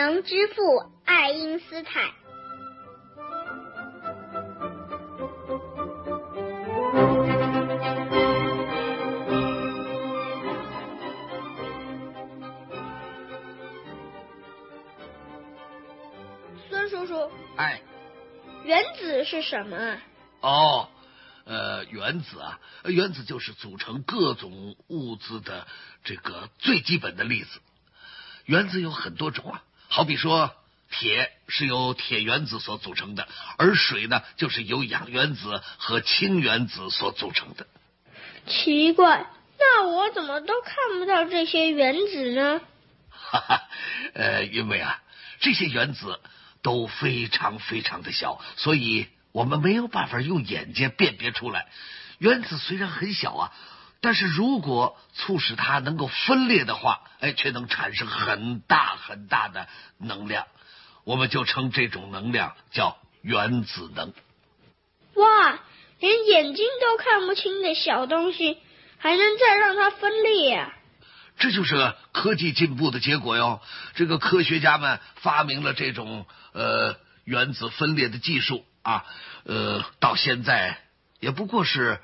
能之父爱因斯坦。 孙叔叔， 哎， 原子是什么？ 哦，原子啊，原子就是组成各种物质的这个最基本的粒子。原子有很多种啊，好比说铁是由铁原子所组成的，而水呢就是由氧原子和氢原子所组成的。 奇怪，那我怎么都看不到这些原子呢？ 哈哈，因为啊，这些原子都非常非常的小，所以我们没有办法用眼睛辨别出来。原子虽然很小啊，但是如果促使它能够分裂的话，却能产生很大很大的能量，我们就称这种能量叫原子能。 哇，连眼睛都看不清的小东西，还能再让它分裂啊！ 这就是科技进步的结果哟。这个科学家们发明了这种原子分裂的技术啊，到现在也不过是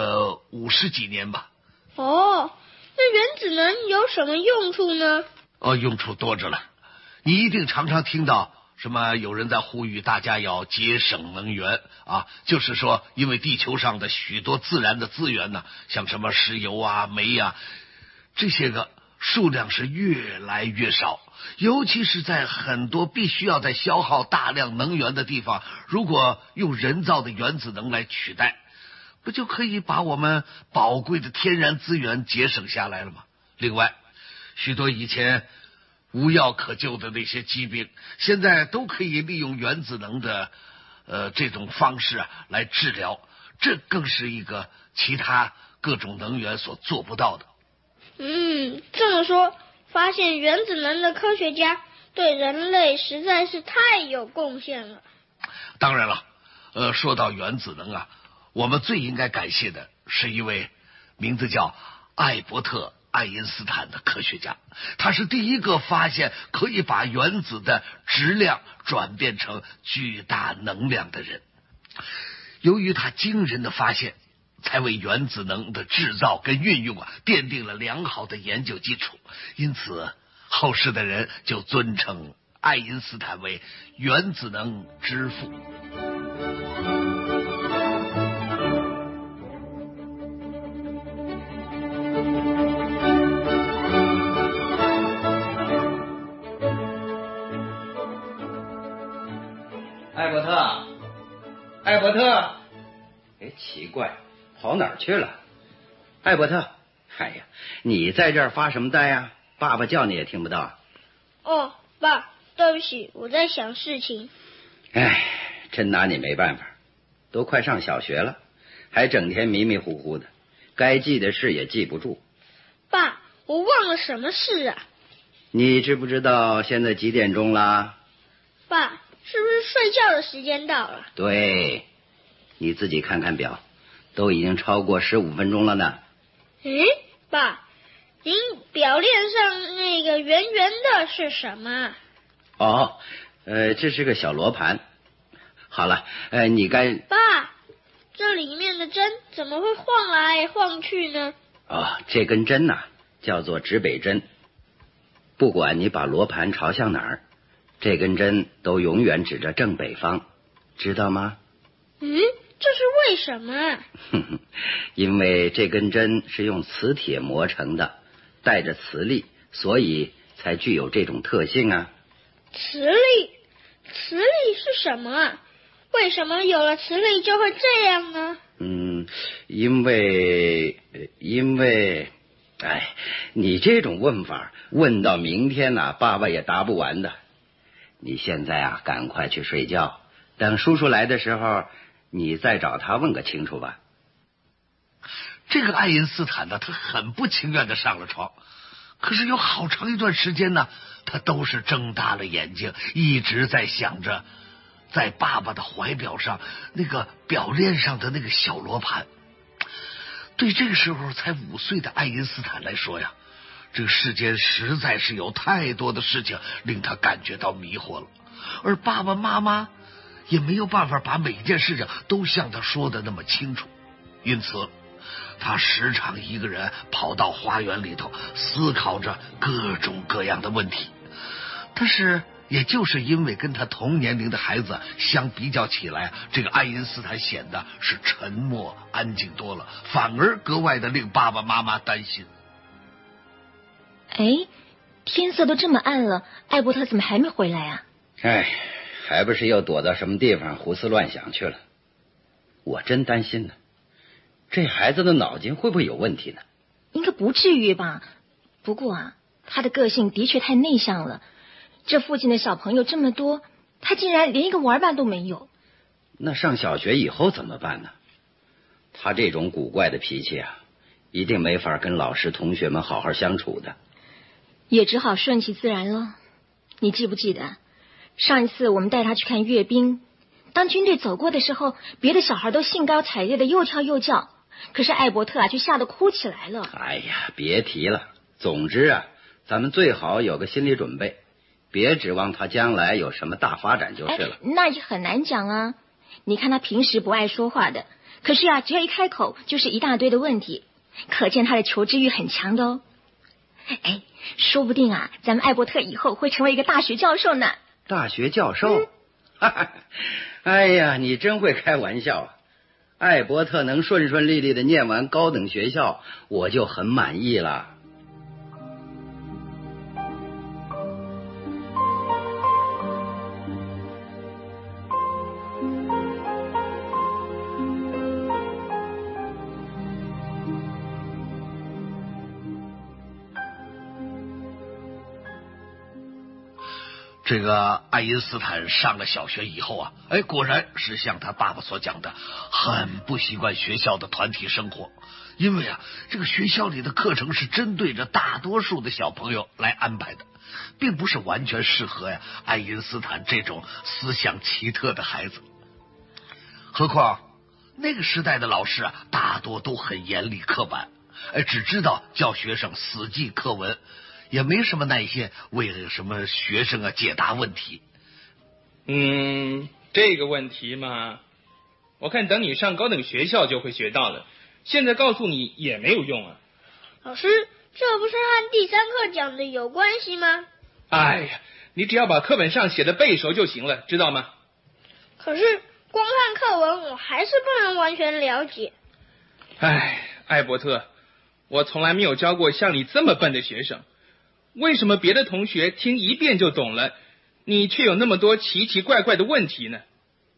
50几年吧。 哦，那原子能有什么用处呢？ 用处多着了。你一定常常听到什么有人在呼吁大家要节省能源啊，就是说因为地球上的许多自然的资源呢，像什么石油啊、煤啊，这些个数量是越来越少，尤其是在很多必须要在消耗大量能源的地方，如果用人造的原子能来取代，不就可以把我们宝贵的天然资源节省下来了吗？另外，许多以前无药可救的那些疾病，现在都可以利用原子能的这种方式来治疗，这更是一个其他各种能源所做不到的。 这么说，发现原子能的科学家对人类实在是太有贡献了。 当然了，说到原子能啊，我们最应该感谢的是一位名字叫艾伯特·爱因斯坦的科学家，他是第一个发现可以把原子的质量转变成巨大能量的人。由于他惊人的发现，才为原子能的制造跟运用奠定了良好的研究基础，因此后世的人就尊称爱因斯坦为原子能之父。 艾伯特，奇怪，跑哪儿去了？艾伯特，哎呀，你在这儿发什么呆呀？爸爸叫你也听不到。 哦，爸，对不起，我在想事情。 真拿你没办法，都快上小学了，还整天迷迷糊糊的，该记的事也记不住。 爸，我忘了什么事啊？ 你知不知道现在几点钟啦？ 爸，是不是睡觉的时间到了？ 对，你自己看看表，都已经超过15分钟了呢。 爸，您表链上那个圆圆的是什么？ 这是个小罗盘。好了，你该…… 爸，这里面的针怎么会晃来晃去呢？ 这根针呐，叫做指北针。不管你把罗盘朝向哪儿，这根针都永远指着正北方，知道吗？ 这是为什么？ 因为这根针是用磁铁磨成的，带着磁力，所以才具有这种特性啊。 磁力是什么啊？为什么有了磁力就会这样呢？ 因为，你这种问法问到明天爸爸也答不完的。你现在赶快去睡觉，等叔叔来的时候，你再找他问个清楚吧。 这个爱因斯坦呢，他很不情愿的上了床，可是有好长一段时间呢，他都是睁大了眼睛，一直在想着在爸爸的怀表上那个表链上的那个小罗盘。对这个时候才5岁的爱因斯坦来说呀， 这个世间实在是有太多的事情令他感觉到迷惑了，而爸爸妈妈也没有办法把每件事情都像他说的那么清楚，因此他时常一个人跑到花园里头，思考着各种各样的问题。但是也就是因为跟他同年龄的孩子相比较起来，这个爱因斯坦显得是沉默安静多了，反而格外的令爸爸妈妈担心。 哎，天色都这么暗了，艾伯特怎么还没回来啊？ 哎，还不是又躲到什么地方胡思乱想去了。我真担心呢，这孩子的脑筋会不会有问题呢？ 应该不至于吧。不过啊，他的个性的确太内向了，这附近的小朋友这么多，他竟然连一个玩伴都没有。 那上小学以后怎么办呢？他这种古怪的脾气啊，一定没法跟老师同学们好好相处的。 也只好顺其自然了。你记不记得上一次我们带他去看阅兵，当军队走过的时候，别的小孩都兴高采烈的又跳又叫，可是艾伯特啊就吓得哭起来了。 哎呀，别提了。总之啊，咱们最好有个心理准备，别指望他将来有什么大发展就是了。 那也很难讲啊。你看他平时不爱说话的，可是啊只要一开口就是一大堆的问题，可见他的求知欲很强的哦。哎，说不定啊咱们艾伯特以后会成为一个大学教授呢。 大学教授？哎呀，你真会开玩笑啊！艾伯特能顺顺利利的念完高等学校，我就很满意了。 这个爱因斯坦上了小学以后啊，果然是像他爸爸所讲的，很不习惯学校的团体生活。因为啊，这个学校里的课程是针对着大多数的小朋友来安排的，并不是完全适合爱因斯坦这种思想奇特的孩子。何况那个时代的老师啊，大多都很严厉刻板，只知道叫学生死记课文，也没什么耐心为了什么学生啊解答问题。 这个问题嘛，我看等你上高等学校就会学到了，现在告诉你也没有用啊。 老师，这不是和第三课讲的有关系吗？ 哎呀，你只要把课本上写的背熟就行了，知道吗？ 可是光看课文我还是不能完全了解。 艾伯特，我从来没有教过像你这么笨的学生，为什么别的同学听一遍就懂了，你却有那么多奇奇怪怪的问题呢？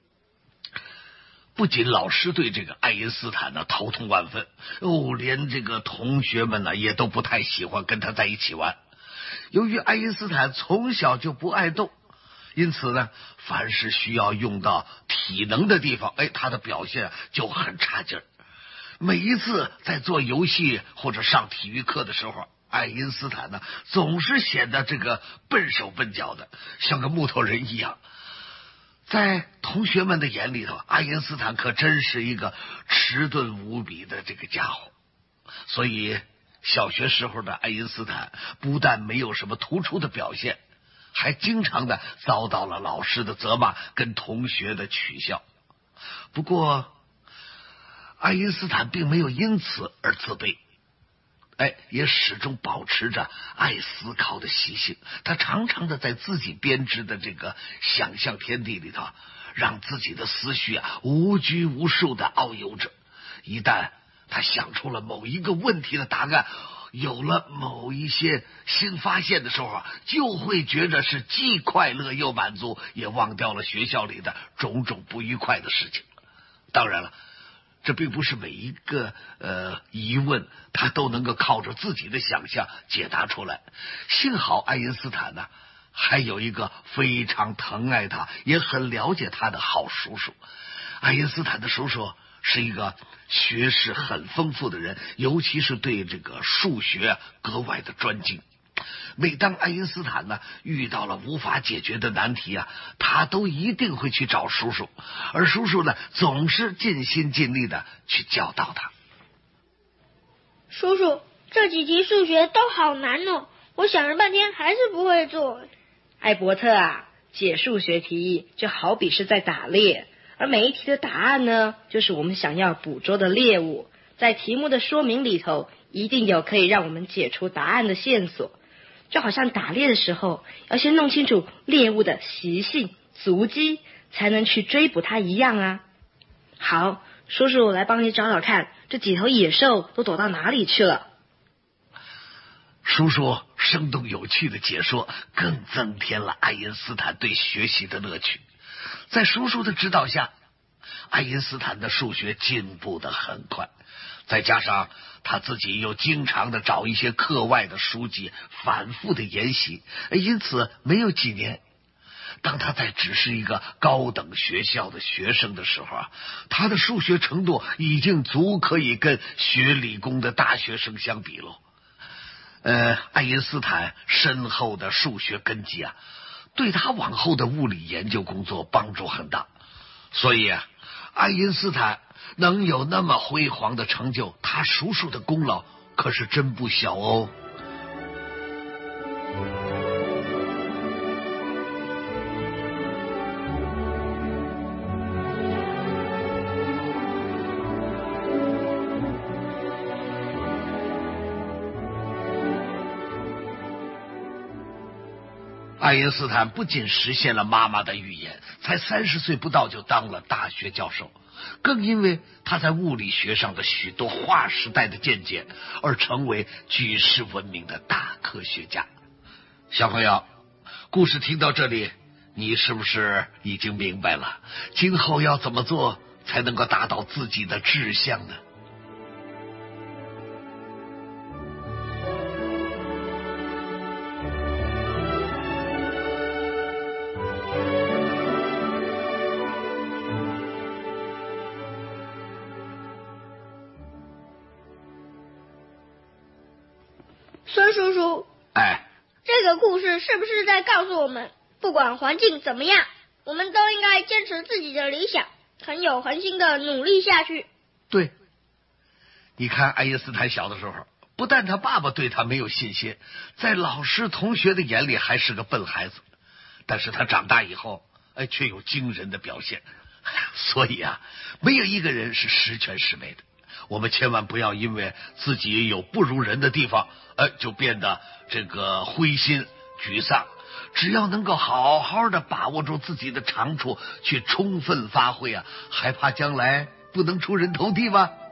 不仅老师对这个爱因斯坦呢头痛万分，连这个同学们呢也都不太喜欢跟他在一起玩。由于爱因斯坦从小就不爱动，因此呢，凡是需要用到体能的地方，他的表现就很差劲儿。每一次在做游戏或者上体育课的时候，爱因斯坦呢总是显得这个笨手笨脚的，像个木头人一样。在同学们的眼里头，爱因斯坦可真是一个迟钝无比的这个家伙。所以小学时候的爱因斯坦不但没有什么突出的表现，还经常的遭到了老师的责骂跟同学的取笑。不过爱因斯坦并没有因此而自卑，也始终保持着爱思考的习性。他常常的在自己编织的这个想象天地里头，让自己的思绪啊无拘无束的遨游着。一旦他想出了某一个问题的答案，有了某一些新发现的时候，就会觉得是既快乐又满足，也忘掉了学校里的种种不愉快的事情。当然了，这并不是每一个疑问他都能够靠着自己的想象解答出来。幸好爱因斯坦呢还有一个非常疼爱他也很了解他的好叔叔。爱因斯坦的叔叔是一个学识很丰富的人，尤其是对这个数学格外的专精。每当爱因斯坦呢遇到了无法解决的难题啊，他都一定会去找叔叔，而叔叔呢总是尽心尽力的去教导他。 叔叔， 这几题数学都好难哦，我想了半天还是不会做。 艾伯特啊，解数学题就好比是在打猎，而每一题的答案呢，就是我们想要捕捉的猎物。在题目的说明里头，一定有可以让我们解出答案的线索。就好像打猎的时候，要先弄清楚猎物的习性、足迹，才能去追捕它一样啊。好，叔叔来帮你找找看，这几头野兽都躲到哪里去了。 叔叔生动有趣的解说，更增添了爱因斯坦对学习的乐趣。在叔叔的指导下，爱因斯坦的数学进步得很快，再加上他自己又经常的找一些课外的书籍反复的研习，因此没有几年，当他在只是一个高等学校的学生的时候啊，他的数学程度已经足可以跟学理工的大学生相比了。爱因斯坦深厚的数学根基啊，对他往后的物理研究工作帮助很大。所以啊，爱因斯坦能有那么辉煌的成就，他叔叔的功劳可是真不小哦。爱因斯坦不仅实现了妈妈的预言，才30岁不到就当了大学教授，更因为他在物理学上的许多划时代的见解而成为举世闻名的大科学家。小朋友，故事听到这里，你是不是已经明白了今后要怎么做才能够达到自己的志向呢？ 孙叔叔，这个故事是不是在告诉我们，不管环境怎么样，我们都应该坚持自己的理想，很有恒心的努力下去？ 对，你看爱因斯坦小的时候，不但他爸爸对他没有信心，在老师同学的眼里还是个笨孩子，但是他长大以后却有惊人的表现。所以啊，没有一个人是十全十美的，我们千万不要因为自己有不如人的地方就变得这个灰心沮丧。只要能够好好的把握住自己的长处，去充分发挥啊，还怕将来不能出人头地吗？